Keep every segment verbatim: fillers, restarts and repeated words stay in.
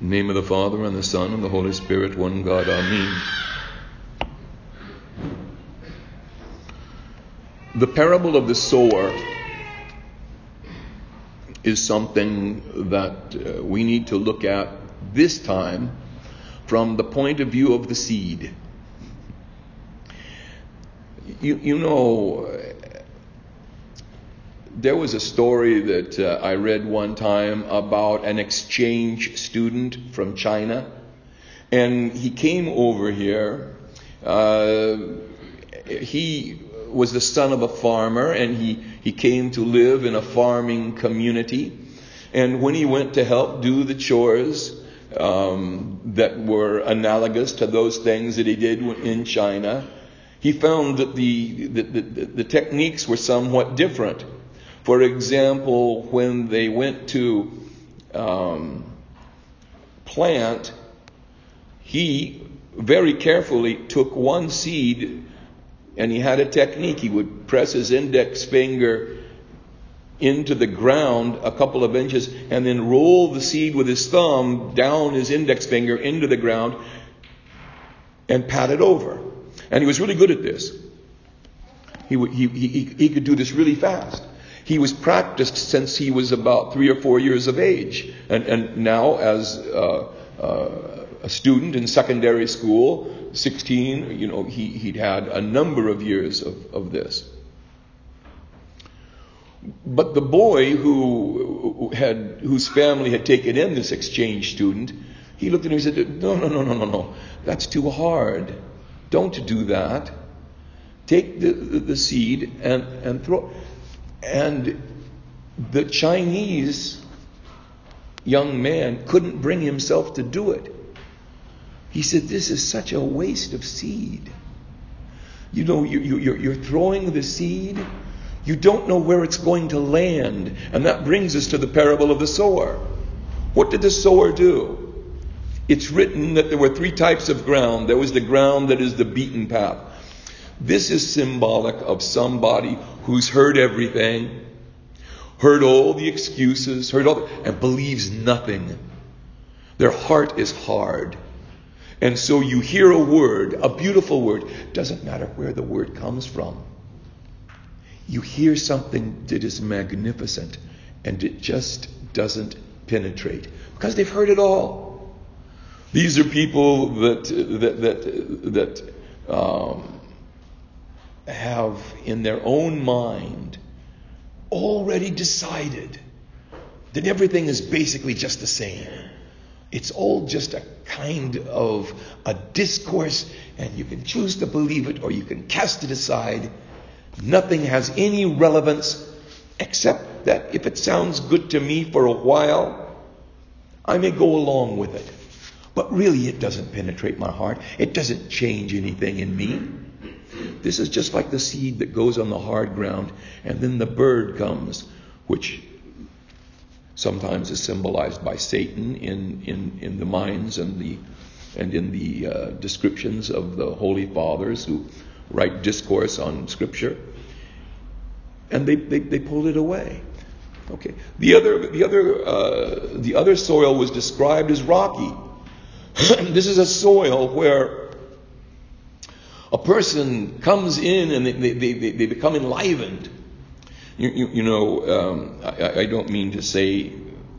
In the name of the Father, and the Son, and the Holy Spirit, one God. Amen. The parable of the sower is something that uh, we need to look at this time from the point of view of the seed. You, you know, there was a story that uh, I read one time about an exchange student from China, and he came over here. Uh, he was the son of a farmer, and he, he came to live in a farming community. And when he went to help do the chores um, that were analogous to those things that he did in China, he found that the, the, the, the techniques were somewhat different. For example, when they went to um, plant, he very carefully took one seed, and he had a technique. He would press his index finger into the ground a couple of inches and then roll the seed with his thumb down his index finger into the ground and pat it over. And he was really good at this. He, he, he, he could do this really fast. He was practiced since he was about three or four years of age. And, and now as uh, uh, a student in secondary school, sixteen, you know, he, he'd had a number of years of, of this. But the boy who had, whose family had taken in this exchange student, he looked at him and said, no, no, no, no, no, no. That's too hard. Don't do that. Take the, the, the seed and, and throw. And the Chinese young man couldn't bring himself to do it. He said, this is such a waste of seed. You know, you, you, you're, you're throwing the seed. You don't know where it's going to land. And that brings us to the parable of the sower. What did the sower do? It's written that there were three types of ground. There was the ground that is the beaten path. This is symbolic of somebody who's heard everything, heard all the excuses, heard all the, and believes nothing. Their heart is hard. And so you hear a word, a beautiful word. Doesn't matter where the word comes from. You hear something that is magnificent, and it just doesn't penetrate because they've heard it all. These are people that that that that um, have in their own mind already decided that everything is basically just the same. It's all just a kind of a discourse, and you can choose to believe it or you can cast it aside. Nothing has any relevance except that if it sounds good to me for a while, I may go along with it. But really it doesn't penetrate my heart. It doesn't change anything in me. This is just like the seed that goes on the hard ground, and then the bird comes, which sometimes is symbolized by Satan in, in, in the minds and the and in the uh, descriptions of the Holy Fathers who write discourse on Scripture. And they, they, they pulled it away. Okay. The other the other uh, the other soil was described as rocky. This is a soil where a person comes in and they they, they, they become enlivened. You, you, you know, um, I, I don't mean to say,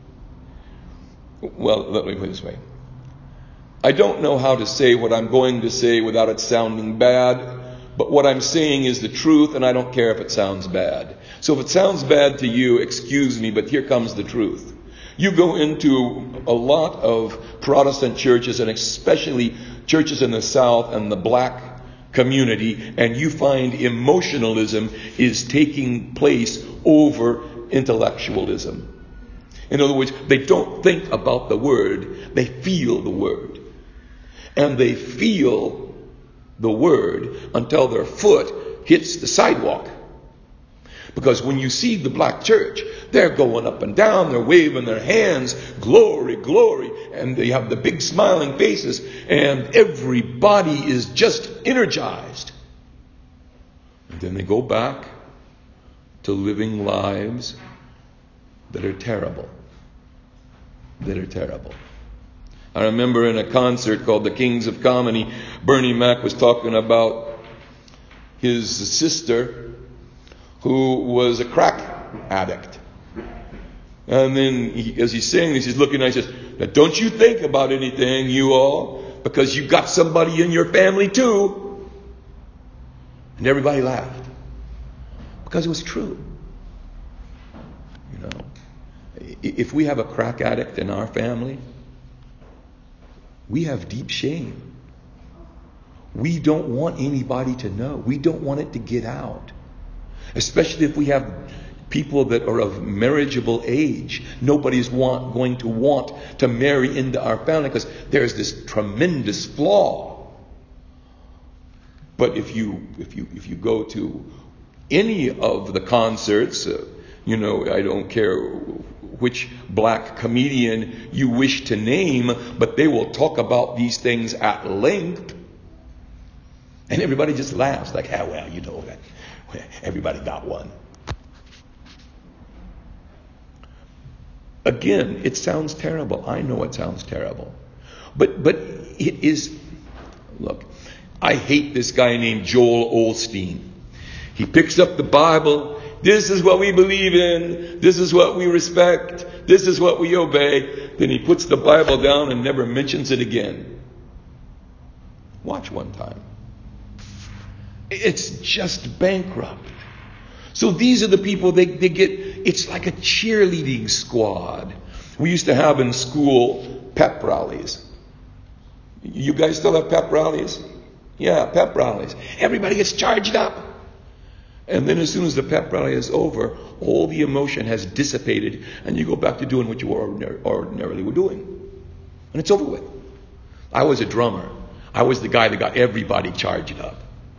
well, let me put it this way. I don't know how to say what I'm going to say without it sounding bad, but what I'm saying is the truth, and I don't care if it sounds bad. So if it sounds bad to you, excuse me, but here comes the truth. You go into a lot of Protestant churches, and especially churches in the South and the black community, and you find emotionalism is taking place over intellectualism. In other words, they don't think about the word, they feel the word. And they feel the word until their foot hits the sidewalk. Because when you see the black church, they're going up and down, they're waving their hands, glory, glory, and they have the big smiling faces, and everybody is just energized. And then they go back to living lives that are terrible. That are terrible. I remember in a concert called The Kings of Comedy, Bernie Mac was talking about his sister who was a crack addict. And then he, as he's saying this, he's looking at it, he says, now don't you think about anything, you all, because you got somebody in your family too. And everybody laughed. Because it was true. You know, if we have a crack addict in our family, we have deep shame. We don't want anybody to know. We don't want it to get out. Especially if we have people that are of marriageable age. Nobody's want, going to want to marry into our family because there's this tremendous flaw. But if you if you if you go to any of the concerts, uh, you know, I don't care which black comedian you wish to name, but they will talk about these things at length. And everybody just laughs like, ah, well, you know, that everybody got one. Again, it sounds terrible. I know it sounds terrible. But but it is, look, I hate this guy named Joel Osteen. He picks up the Bible. This is what we believe in. This is what we respect. This is what we obey. Then he puts the Bible down and never mentions it again. Watch one time. It's just bankrupt. So these are the people, they, they get, it's like a cheerleading squad. We used to have in school pep rallies. You guys still have pep rallies? Yeah, pep rallies. Everybody gets charged up. And then as soon as the pep rally is over, all the emotion has dissipated and you go back to doing what you ordinary, ordinarily were doing. And it's over with. I was a drummer. I was the guy that got everybody charged up.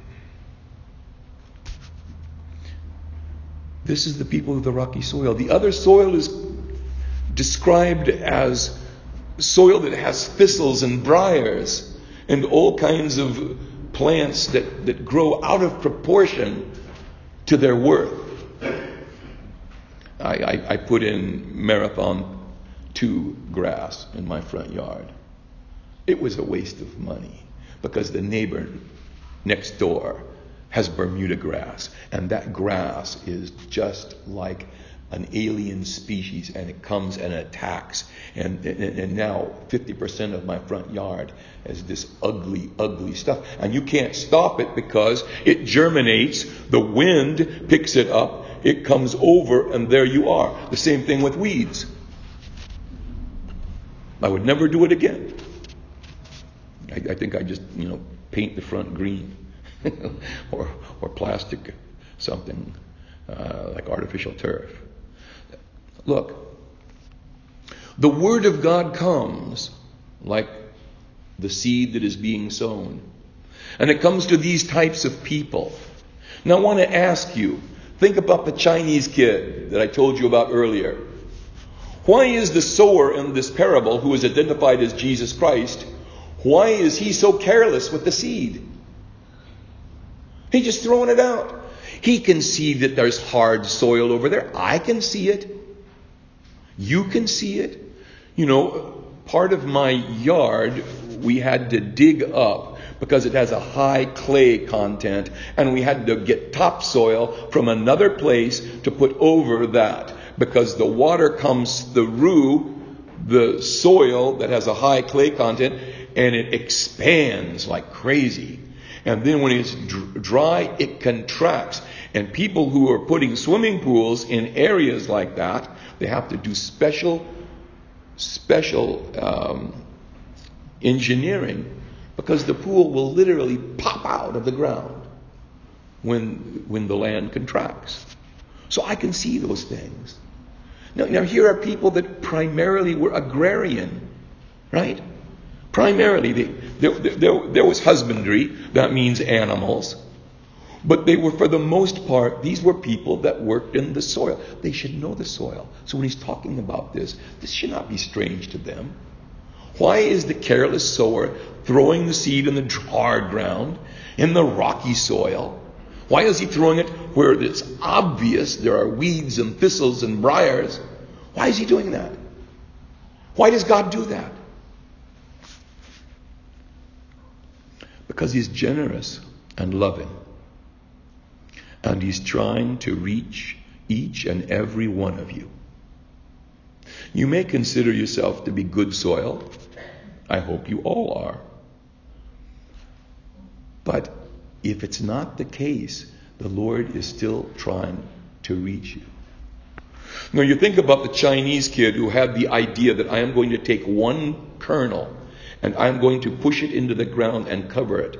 This is the people of the rocky soil. The other soil is described as soil that has thistles and briars and all kinds of plants that, that grow out of proportion to their worth. I, I, I put in Marathon two grass in my front yard. It was a waste of money because the neighbor next door has Bermuda grass, and that grass is just like an alien species, and it comes and attacks. And, and, and now fifty percent of my front yard is this ugly, ugly stuff. And you can't stop it because it germinates, the wind picks it up, it comes over, and there you are. The same thing with weeds. I would never do it again. I, I think I just, you know, paint the front green. or or plastic something uh, like artificial turf. Look, the Word of God comes like the seed that is being sown. And it comes to these types of people. Now I want to ask you, think about the Chinese kid that I told you about earlier. Why is the sower in this parable, who is identified as Jesus Christ, why is he so careless with the seed? He's just throwing it out. He can see that there's hard soil over there. I can see it. You can see it. You know, part of my yard we had to dig up because it has a high clay content, and we had to get topsoil from another place to put over that because the water comes through the soil that has a high clay content and it expands like crazy. And then when it's dry, it contracts. And people who are putting swimming pools in areas like that, they have to do special, special um, engineering because the pool will literally pop out of the ground when when the land contracts. So I can see those things. Now, now here are people that primarily were agrarian, right? Primarily, they, there, there, there was husbandry, that means animals. But they were, for the most part, these were people that worked in the soil. They should know the soil. So when he's talking about this, this should not be strange to them. Why is the careless sower throwing the seed in the hard ground, in the rocky soil? Why is he throwing it where it's obvious there are weeds and thistles and briars? Why is he doing that? Why does God do that? Because he's generous and loving. And he's trying to reach each and every one of you. You may consider yourself to be good soil. I hope you all are. But if it's not the case, the Lord is still trying to reach you. Now you think about the Chinese kid who had the idea that I am going to take one kernel and I'm going to push it into the ground and cover it.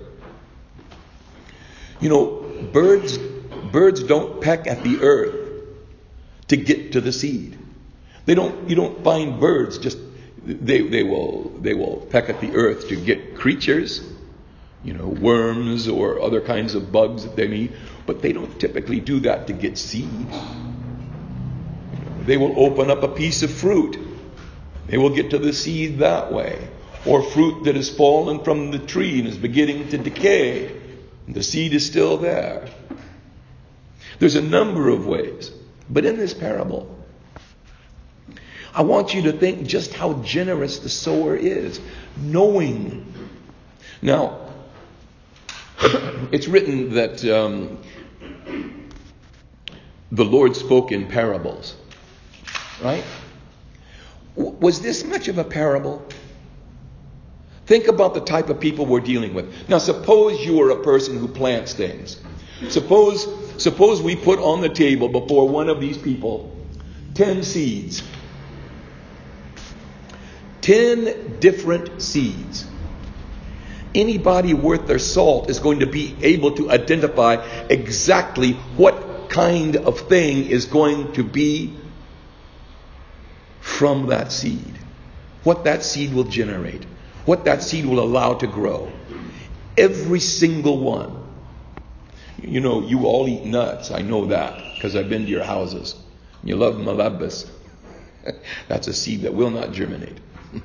You know, birds birds don't peck at the earth to get to the seed. They don't you don't find birds just they they will they will peck at the earth to get creatures, you know, worms or other kinds of bugs that they meet, but they don't typically do that to get seed. They will open up a piece of fruit. They will get to the seed that way. Or fruit that has fallen from the tree and is beginning to decay. And the seed is still there. There's a number of ways. But in this parable, I want you to think just how generous the sower is. Knowing. Now, it's written that um, the Lord spoke in parables. Right? Was this much of a parable? Think about the type of people we're dealing with. Now, suppose you are a person who plants things. Suppose, suppose we put on the table before one of these people ten seeds. Ten different seeds. Anybody worth their salt is going to be able to identify exactly what kind of thing is going to be from that seed. What that seed will generate. What that seed will allow to grow. Every single one. You know, you all eat nuts. I know that because I've been to your houses. You love malabas. That's a seed that will not germinate.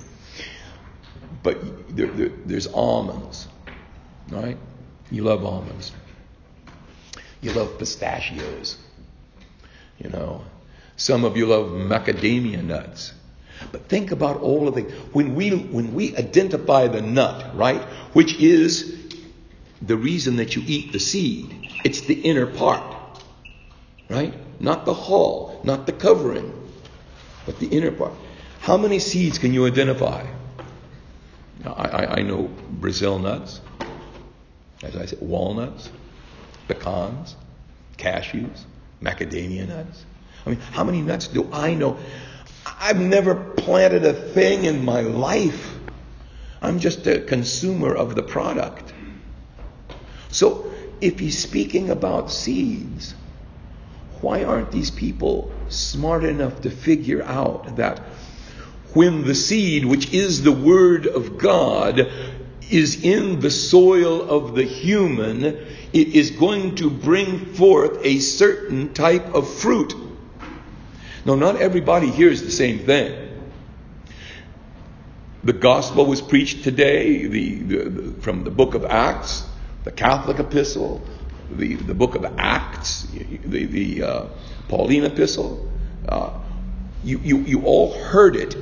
But there, there, there's almonds. Right? You love almonds. You love pistachios. You know. Some of you love macadamia nuts. But think about all of the... When we, when we identify the nut, right? Which is the reason that you eat the seed. It's the inner part. Right? Not the hull. Not the covering. But the inner part. How many seeds can you identify? Now, I, I know Brazil nuts. As I said, walnuts. Pecans. Cashews. Macadamia nuts. I mean, how many nuts do I know? I've never planted a thing in my life. I'm just a consumer of the product. So, if he's speaking about seeds, why aren't these people smart enough to figure out that when the seed, which is the Word of God, is in the soil of the human, it is going to bring forth a certain type of fruit. Now, not everybody hears the same thing. The gospel was preached today the, the, the, from the book of Acts, the Catholic epistle, the, the book of Acts, the, the uh, Pauline epistle. Uh, you, you, you all heard it.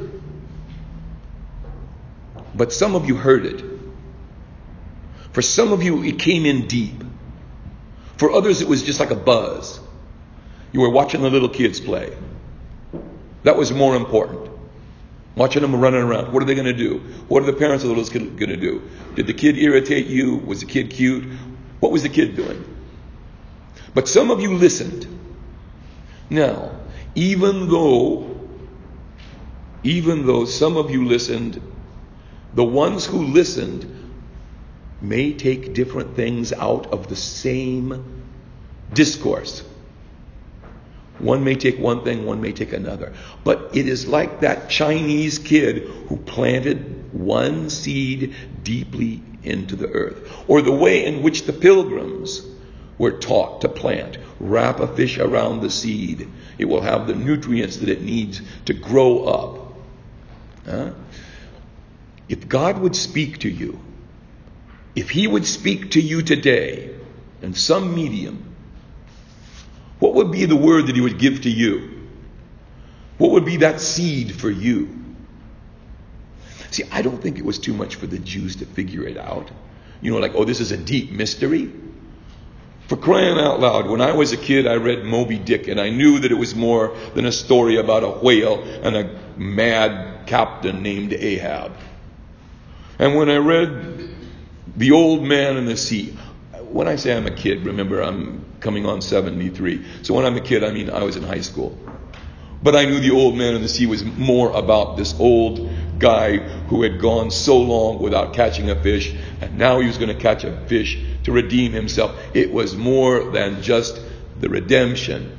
But some of you heard it. For some of you, it came in deep. For others, it was just like a buzz. You were watching the little kids play. That was more important. Watching them running around. What are they going to do? What are the parents of the little kid going to do? Did the kid irritate you? Was the kid cute? What was the kid doing? But some of you listened. Now, even though, even though some of you listened, the ones who listened may take different things out of the same discourse. One may take one thing, one may take another. But it is like that Chinese kid who planted one seed deeply into the earth. Or the way in which the pilgrims were taught to plant. Wrap a fish around the seed. It will have the nutrients that it needs to grow up. Huh? If God would speak to you, if He would speak to you today in some medium, what would be the word that He would give to you? What would be that seed for you? See, I don't think it was too much for the Jews to figure it out. You know, like, oh, this is a deep mystery. For crying out loud, when I was a kid, I read Moby Dick, and I knew that it was more than a story about a whale and a mad captain named Ahab. And when I read The Old Man and the Sea, when I say I'm a kid, remember I'm coming on seventy-three. So when I'm a kid, I mean I was in high school. But I knew The Old Man and the Sea was more about this old guy who had gone so long without catching a fish, and now he was going to catch a fish to redeem himself. It was more than just the redemption.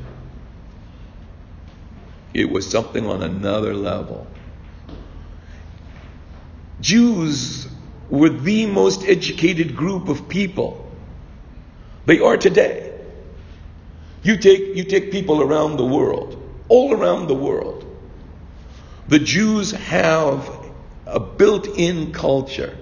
It was something on another level. Jews were the most educated group of people. They are today. You take, you take people around the world, all around the world. The Jews have a built-in culture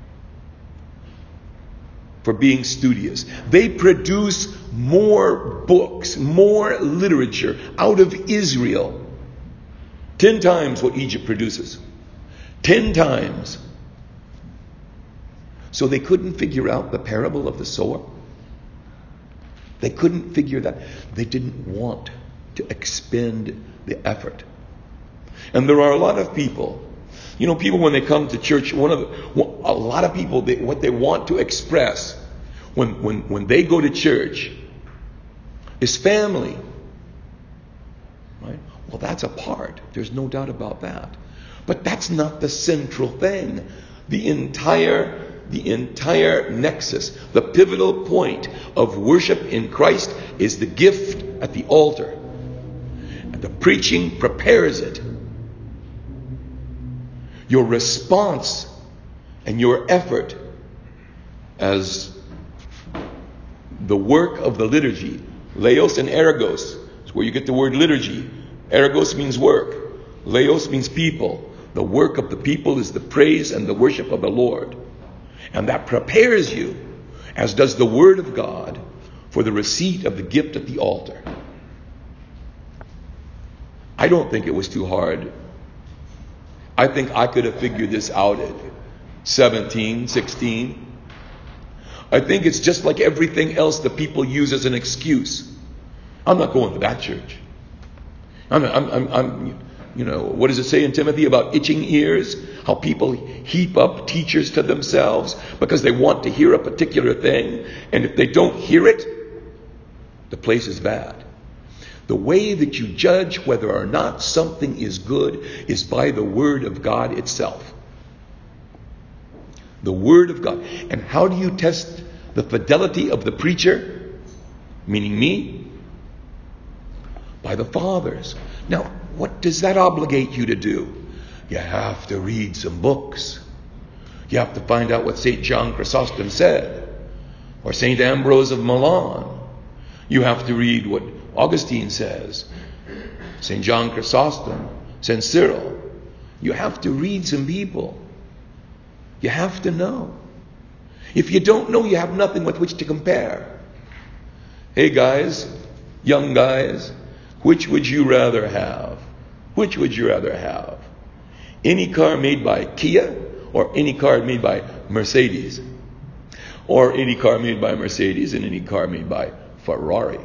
for being studious. They produce more books, more literature out of Israel. Ten times what Egypt produces. Ten times. So they couldn't figure out the parable of the sower. They couldn't figure that. They didn't want to expend the effort. And there are a lot of people, you know, people when they come to church, one of the, a lot of people, they, what they want to express when, when, when they go to church is family. Right? Well, that's a part. There's no doubt about that. But that's not the central thing. The entire The entire nexus, the pivotal point of worship in Christ is the gift at the altar. And the preaching prepares it. Your response and your effort as the work of the liturgy, Laos and Ergos, is where you get the word liturgy. Ergos means work. Laos means people. The work of the people is the praise and the worship of the Lord. And that prepares you, as does the Word of God, for the receipt of the gift at the altar. I don't think it was too hard. I think I could have figured this out at seventeen, sixteen. I think it's just like everything else that people use as an excuse. I'm not going to that church. I'm, I'm, I'm, I'm you know, what does it say in Timothy about itching ears? How people heap up teachers to themselves because they want to hear a particular thing. And if they don't hear it, the place is bad. The way that you judge whether or not something is good is by the Word of God itself. The Word of God. And how do you test the fidelity of the preacher? Meaning me? By the fathers. Now, what does that obligate you to do? You have to read some books. You have to find out what Saint John Chrysostom said, or Saint Ambrose of Milan. You have to read what Augustine says, Saint John Chrysostom, Saint Cyril. You have to read some people. You have to know. If you don't know, you have nothing with which to compare. Hey guys, young guys, which would you rather have? Which would you rather have? Any car made by Kia or any car made by Mercedes? Or any car made by Mercedes and any car made by Ferrari?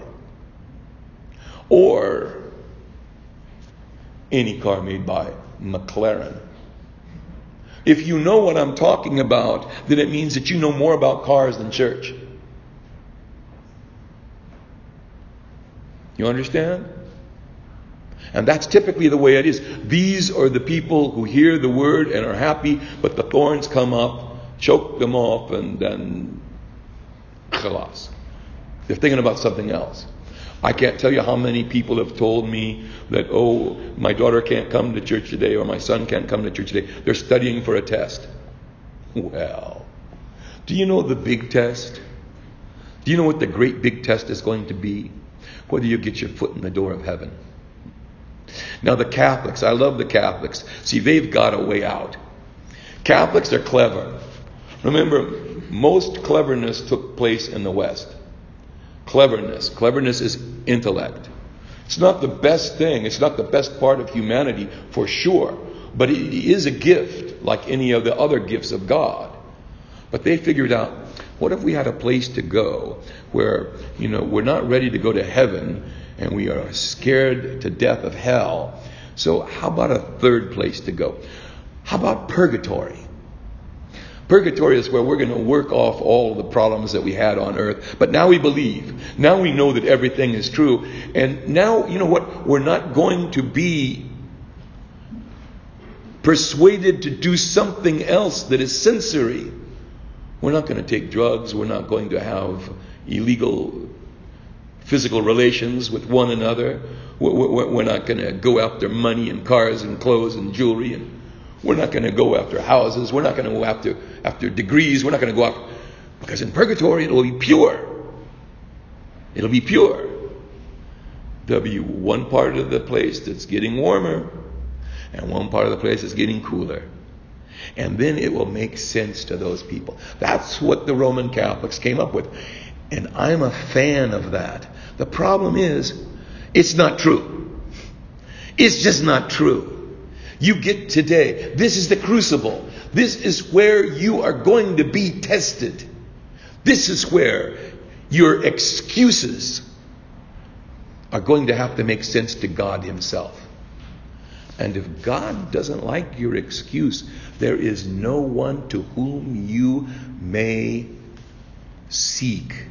Or any car made by McLaren? If you know what I'm talking about, then it means that you know more about cars than church. You understand? And that's typically the way it is. These are the people who hear the word and are happy, but the thorns come up, choke them off, and then khalas. They're thinking about something else. I can't tell you how many people have told me that, oh, my daughter can't come to church today, or my son can't come to church today. They're studying for a test. Well, do you know the big test? Do you know what the great big test is going to be? Whether you get your foot in the door of heaven. Now the Catholics, I love the Catholics. See, they've got a way out. Catholics are clever. Remember, most cleverness took place in the West. Cleverness. Cleverness is intellect. It's not the best thing. It's not the best part of humanity, for sure. But it is a gift, like any of the other gifts of God. But they figured out, what if we had a place to go where, you know, we're not ready to go to heaven and we are scared to death of hell. So how about a third place to go? How about purgatory? Purgatory is where we're going to work off all the problems that we had on earth. But now we believe. Now we know that everything is true. And now, you know what? We're not going to be persuaded to do something else that is sensory. We're not going to take drugs. We're not going to have illegal physical relations with one another. We're not going to go after money and cars and clothes and jewelry. And we're not going to go after houses. We're not going to go after, after degrees. We're not going to go after... Because in purgatory, it'll be pure. It'll be pure. There'll be one part of the place that's getting warmer and one part of the place that's getting cooler. And then it will make sense to those people. That's what the Roman Catholics came up with. And I'm a fan of that. The problem is, it's not true. It's just not true. You get today, this is the crucible. This is where you are going to be tested. This is where your excuses are going to have to make sense to God Himself. And if God doesn't like your excuse, there is no one to whom you may seek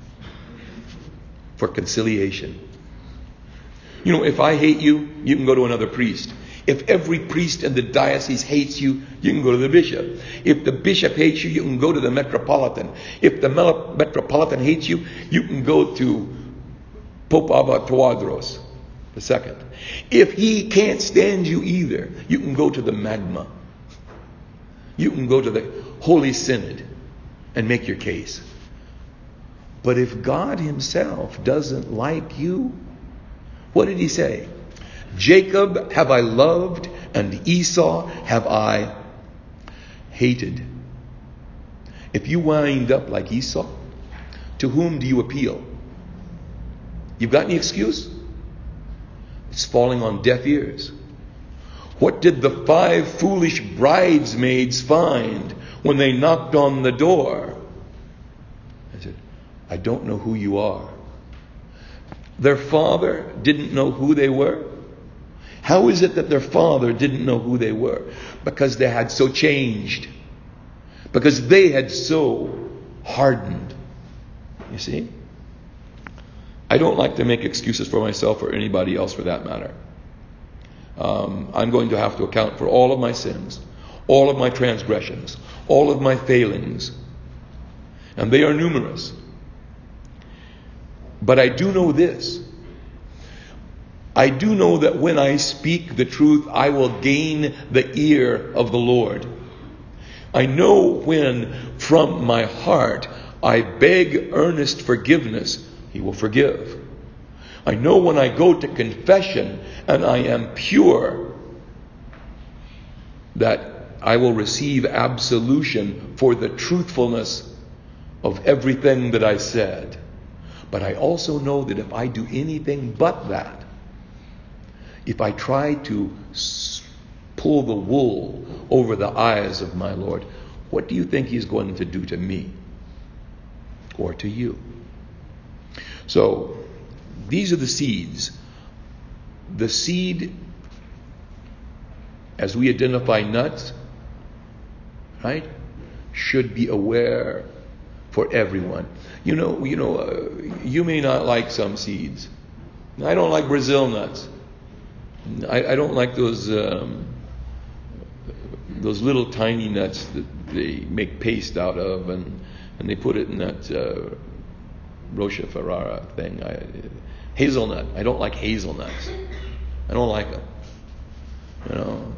for conciliation. You know, if I hate you, you can go to another priest. If every priest in the diocese hates you, you can go to the bishop. If the bishop hates you, you can go to the metropolitan. If the metropolitan hates you, you can go to Pope Abba Tawadros the second. If he can't stand you either, you can go to the magma. You can go to the Holy Synod and make your case. But if God Himself doesn't like you, what did He say? Jacob have I loved, and Esau have I hated. If you wind up like Esau, to whom do you appeal? You've got any excuse? It's falling on deaf ears. What did the five foolish bridesmaids find when they knocked on the door? I said, I don't know who you are. Their father didn't know who they were. How is it that their father didn't know who they were? Because they had so changed. Because they had so hardened. You see? I don't like to make excuses for myself or anybody else for that matter. Um, I'm going to have to account for all of my sins, all of my transgressions, all of my failings. And they are numerous. But I do know this. I do know that when I speak the truth, I will gain the ear of the Lord. I know when from my heart I beg earnest forgiveness, He will forgive. I know when I go to confession and I am pure, that I will receive absolution for the truthfulness of everything that I said. But I also know that if I do anything but that, if I try to pull the wool over the eyes of my Lord, what do you think He's going to do to me or to you? So, these are the seeds. The seed, as we identify nuts, right, should be aware for everyone. You know, you know, uh, you may not like some seeds. I don't like Brazil nuts. I, I don't like those um, those little tiny nuts that they make paste out of, and and they put it in that uh, Rocha Ferrara thing. I, hazelnut. I don't like hazelnuts. I don't like them. You know.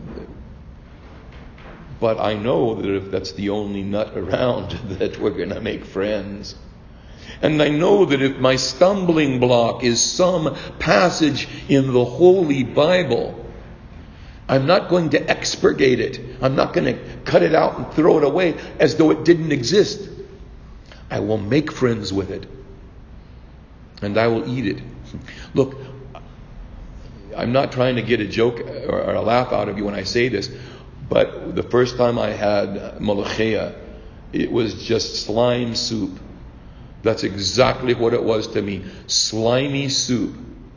But I know that if that's the only nut around, that we're going to make friends. And I know that if my stumbling block is some passage in the Holy Bible, I'm not going to expurgate it. I'm not going to cut it out and throw it away as though it didn't exist. I will make friends with it. And I will eat it. Look, I'm not trying to get a joke or a laugh out of you when I say this, but the first time I had Molocheia It was just slime soup. That's exactly what it was to me. Slimy soup.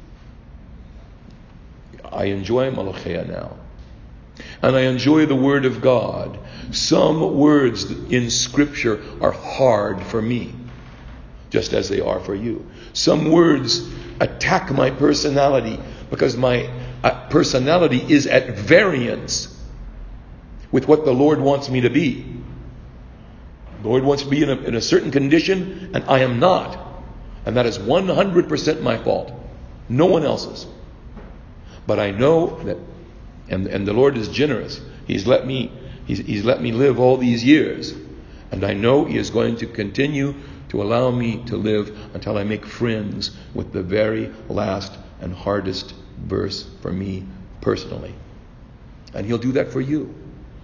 I enjoy Malachia now. And I enjoy the Word of God. Some words in Scripture are hard for me, just as they are for you. Some words attack my personality because my uh, personality is at variance with what the Lord wants me to be. The Lord wants me to be in a, in a certain condition, and I am not. And that is one hundred percent my fault. No one else's. But I know that, and, and the Lord is generous. He's let me, he's, he's let me live all these years. And I know He is going to continue to allow me to live until I make friends with the very last and hardest verse for me personally. And He'll do that for you.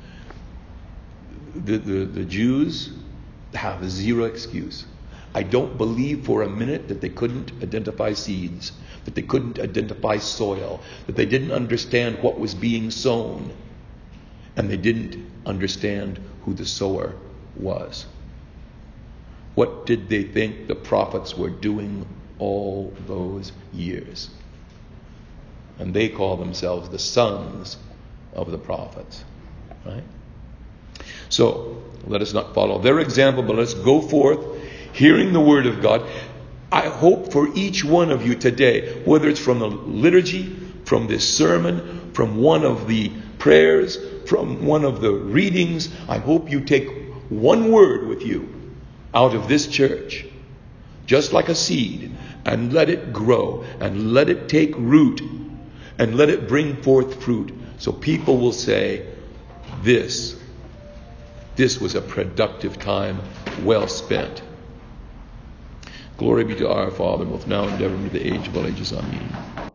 The, the, the Jews have zero excuse. I don't believe for a minute that they couldn't identify seeds, that they couldn't identify soil, that they didn't understand what was being sown, and they didn't understand who the sower was. What did they think the prophets were doing all those years? And they call themselves the sons of the prophets, right? So, let us not follow their example, but let's go forth hearing the Word of God. I hope for each one of you today, whether it's from the liturgy, from this sermon, from one of the prayers, from one of the readings, I hope you take one word with you out of this church, just like a seed, and let it grow, and let it take root, and let it bring forth fruit, so people will say, this This was a productive time, well spent. Glory be to our Father, both now and ever, and to the age of all ages. Amen.